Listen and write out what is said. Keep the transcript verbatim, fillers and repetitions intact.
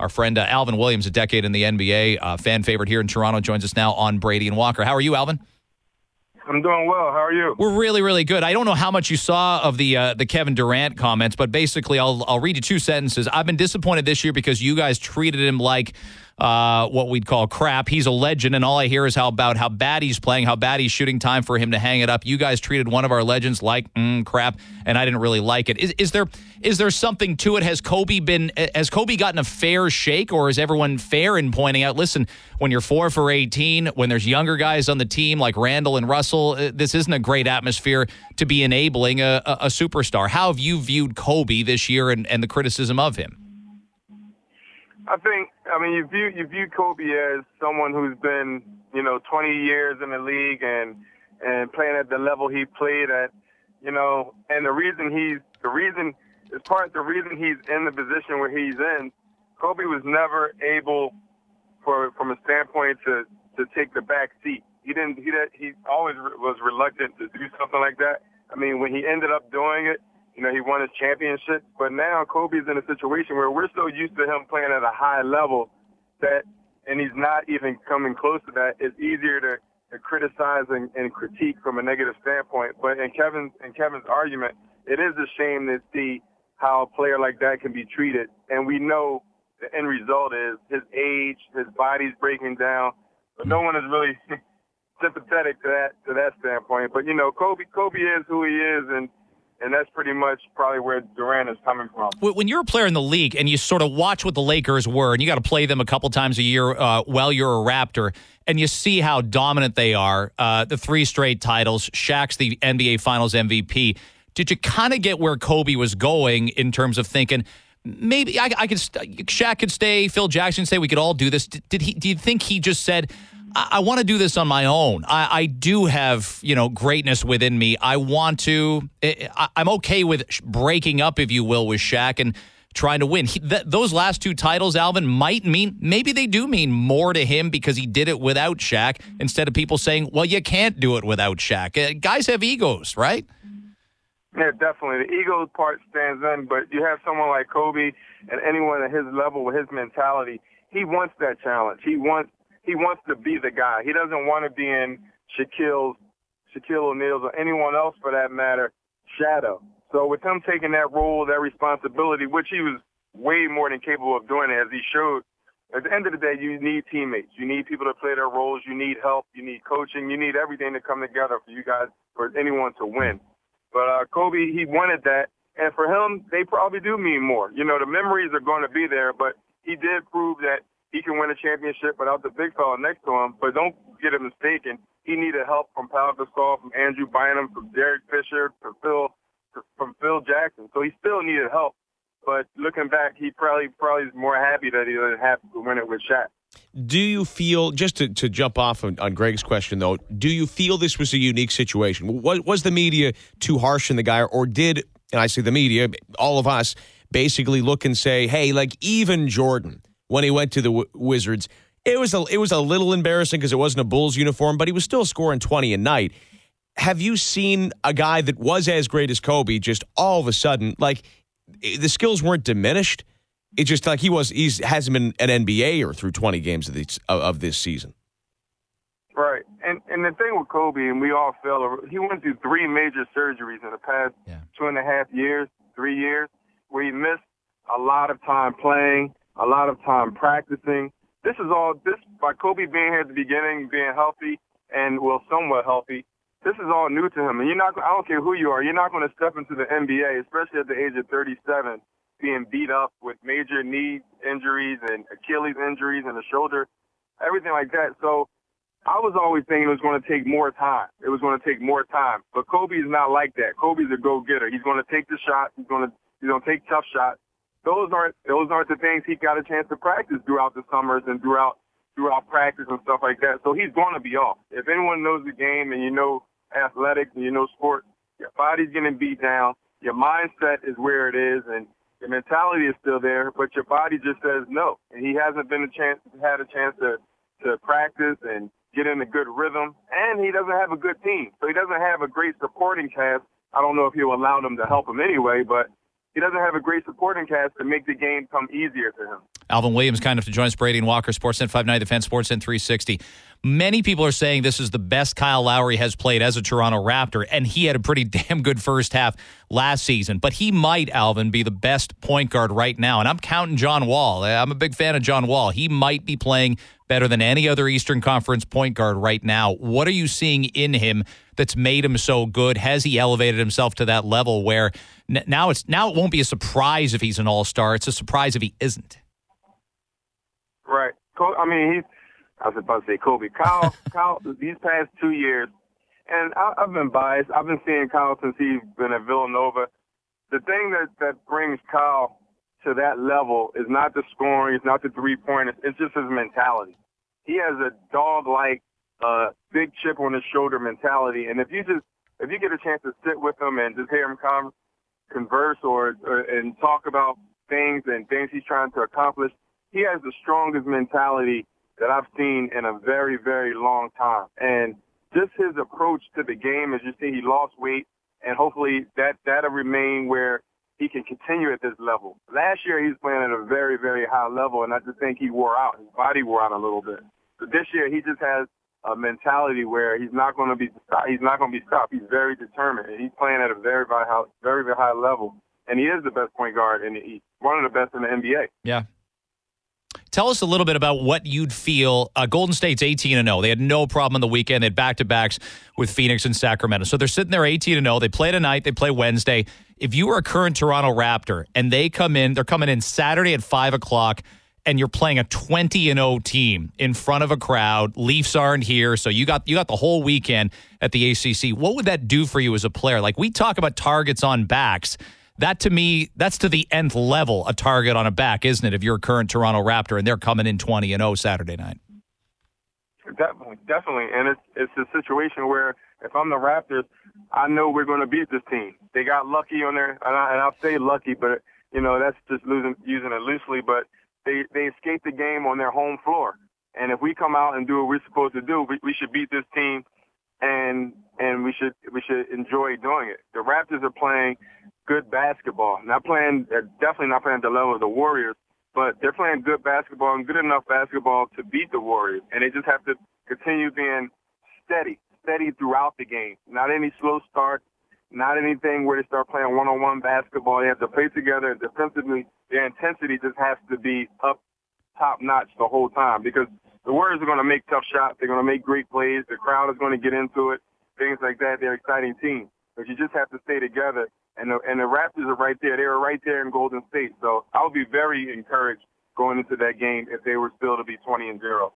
Our friend uh, Alvin Williams, a decade in the N B A, uh, fan favorite here in Toronto, joins us now on Brady and Walker. How are you, Alvin? I'm doing well. How are you? We're really, really good. I don't know how much you saw of the uh, the Kevin Durant comments, but basically, I'll I'll read you two sentences. I've been disappointed this year because you guys treated him like uh, what we'd call crap. He's a legend, and all I hear is how about how bad he's playing, how bad he's shooting. Time for him to hang it up. You guys treated one of our legends like mm, crap, and I didn't really like it. Is, is there is there something to it? Has Kobe been has Kobe gotten a fair shake, or is everyone fair in pointing out? Listen, when you're four for eighteen, when there's younger guys on the team like Randall and Russell, this isn't a great atmosphere to be enabling a, a, a superstar. How have you viewed Kobe this year and, and the criticism of him? I think, I mean, you view you view Kobe as someone who's been, you know, twenty years in the league and and playing at the level he played at, you know, and the reason he's the reason is part the reason he's in the position where he's in. Kobe was never able, for from a standpoint, to to take the back seat. He didn't. He he always was reluctant to do something like that. I mean, when he ended up doing it, you know, he won his championship. But now Kobe's in a situation where we're so used to him playing at a high level that, and he's not even coming close to that. It's easier to, to criticize and, and critique from a negative standpoint. But in Kevin's in Kevin's argument, it is a shame to see how a player like that can be treated. And we know the end result is his age, his body's breaking down. But no one is really sympathetic to that to that standpoint. But you know, Kobe Kobe is who he is, and. And that's pretty much probably where Durant is coming from. When you're a player in the league and you sort of watch what the Lakers were, and you got to play them a couple times a year uh, while you're a Raptor, and you see how dominant they are, uh, the three straight titles, Shaq's the N B A Finals M V P, did you kind of get where Kobe was going in terms of thinking, maybe I, I could, Shaq could stay, Phil Jackson could stay, we could all do this? Did, did he? Do you think he just said, I, I want to do this on my own. I, I do have, you know, greatness within me. I want to. I, I'm okay with breaking up, if you will, with Shaq and trying to win. He, th- those last two titles, Alvin, might mean, maybe they do mean more to him because he did it without Shaq, instead of people saying, well, you can't do it without Shaq. Uh, guys have egos, right? Yeah, definitely. The ego part stands in, but you have someone like Kobe and anyone at his level with his mentality, he wants that challenge. He wants He wants to be the guy. He doesn't want to be in Shaquille's, Shaquille O'Neal's, or anyone else for that matter, shadow. So with him taking that role, that responsibility, which he was way more than capable of doing, as he showed, at the end of the day, you need teammates. You need people to play their roles. You need help. You need coaching. You need everything to come together for you guys, for anyone to win. But uh, Kobe, he wanted that. And for him, they probably do mean more. You know, the memories are going to be there, but he did prove that he can win a championship without the big fella next to him. But don't get it mistaken. He needed help from Pau Gasol, from Andrew Bynum, from Derek Fisher, from Phil, from Phil Jackson. So he still needed help. But looking back, he probably probably is more happy that he didn't have to win it with Shaq. Do you feel, just to, to jump off on, on Greg's question, though, do you feel this was a unique situation? Was, was the media too harsh on the guy, or did, and I say the media, all of us, basically look and say, hey, like even Jordan, when he went to the w- Wizards, it was a it was a little embarrassing because it wasn't a Bulls uniform, but he was still scoring twenty a night. Have you seen a guy that was as great as Kobe just all of a sudden, like the skills weren't diminished? It just like he was he hasn't been an N B A or through twenty games of this of this season. Right, and and the thing with Kobe, and we all feel, he went through three major surgeries in the past yeah. two and a half years, three years, where he missed a lot of time playing, a lot of time practicing. This is all, this, by Kobe being here at the beginning, being healthy, and, well, somewhat healthy, this is all new to him. And you're not, I don't care who you are, you're not going to step into the N B A, especially at the age of thirty-seven, being beat up with major knee injuries and Achilles injuries and a shoulder, everything like that. So I was always thinking it was going to take more time. It was going to take more time. But Kobe is not like that. Kobe's a go-getter. He's going to take the shot. He's going to, he's going to take tough shots. Those aren't those aren't the things he got a chance to practice throughout the summers and throughout throughout practice and stuff like that. So he's going to be off. If anyone knows the game and you know athletics and you know sports, your body's getting beat down. Your mindset is where it is, and your mentality is still there, but your body just says no. And he hasn't been a chance had a chance to to practice and get in a good rhythm, and he doesn't have a good team. So he doesn't have a great supporting cast. I don't know if he'll allow them to help him anyway, but he doesn't have a great supporting cast to make the game come easier to him. Alvin Williams kind enough to join us, Brady and Walker, Sportsnet five ninety, The Fan, Sportsnet three sixty. Many people are saying this is the best Kyle Lowry has played as a Toronto Raptor, and he had a pretty damn good first half last season. But he might, Alvin, be the best point guard right now. And I'm counting John Wall. I'm a big fan of John Wall. He might be playing better than any other Eastern Conference point guard right now. What are you seeing in him that's made him so good? Has he elevated himself to that level where n- now it's now it won't be a surprise if he's an all-star. It's a surprise if he isn't. Right. I mean, he's, I was about to say Kobe. Kyle, Kyle, these past two years, and I, I've been biased. I've been seeing Kyle since he's been at Villanova. The thing that, that brings Kyle to that level is not the scoring, it's not the three-pointers, it's just his mentality. He has a dog-like, uh, big chip on his shoulder mentality, and if you just, if you get a chance to sit with him and just hear him con- converse or, or and talk about things and things he's trying to accomplish, he has the strongest mentality that I've seen in a very, very long time. And just his approach to the game, as you see, he lost weight, and hopefully that, that'll remain where he can continue at this level. Last year, he was playing at a very, very high level, and I just think he wore out. His body wore out a little bit. But this year, he just has a mentality where he's not going to be he's not going to be stopped. He's very determined, and he's playing at a very, very high, very, very high level. And he is the best point guard in the East, one of the best in the N B A. Yeah. Tell us a little bit about what you'd feel. Uh, Golden State's eighteen and oh. They had no problem on the weekend. They had back-to-backs with Phoenix and Sacramento. So they're sitting there eighteen and oh. They play tonight. They play Wednesday. If you were a current Toronto Raptor and they come in, they're coming in Saturday at five o'clock, and you're playing a twenty and oh team in front of a crowd. Leafs aren't here, so you got you got the whole weekend at the A C C. What would that do for you as a player? Like, we talk about targets on backs. That, to me, that's to the nth level, a target on a back, isn't it, if you're a current Toronto Raptor and they're coming in twenty and oh Saturday night? Definitely, definitely. And it's it's a situation where if I'm the Raptors, I know we're going to beat this team. They got lucky on their, and, I, and I'll say lucky, but, you know, that's just losing, using it loosely, but they, they escaped the game on their home floor. And if we come out and do what we're supposed to do, we, we should beat this team, and and we should we should enjoy doing it. The Raptors are playing good basketball. Not playing, uh, definitely not playing at the level of the Warriors, but they're playing good basketball and good enough basketball to beat the Warriors. And they just have to continue being steady, steady throughout the game. Not any slow starts, not anything where they start playing one-on-one basketball. They have to play together, and defensively, their intensity just has to be up top-notch the whole time, because the Warriors are going to make tough shots. They're going to make great plays. The crowd is going to get into it, things like that. They're an exciting team. But you just have to stay together. And the, and the Raptors are right there. They were right there in Golden State. So I would be very encouraged going into that game if they were still to be twenty and zero.